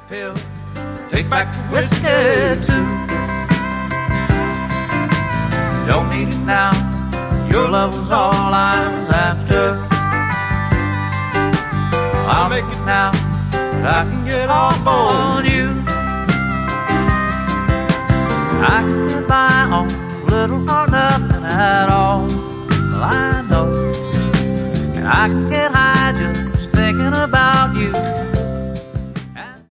pill, take back the whiskey too. Don't need it now, your love was all I was after. I'll make it now, but I can get off on you. I can get by on little or nothing at all. Well, I know, and I can get